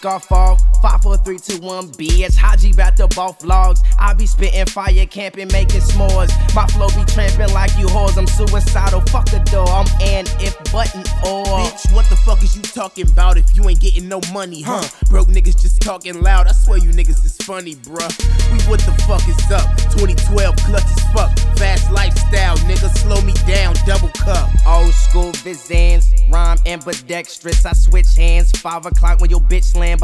Golf off, 5, 4, 3, 2, 1, bitch. Haji bout to both vlogs. I be spitting fire, camping, making s'mores. My flow be tramping like you whores. I'm suicidal, fuck the door. I'm an if button or. Bitch, what the fuck is you talking about if you ain't getting no money, huh? Broke niggas just talking loud. I swear you niggas is funny, bruh. We what the fuck is up? 2012 clutch as fuck. Fast lifestyle, nigga, slow me down, double cup. Old school Vizans, rhyme ambidextrous. I switch hands. 5 o'clock when your bitch land.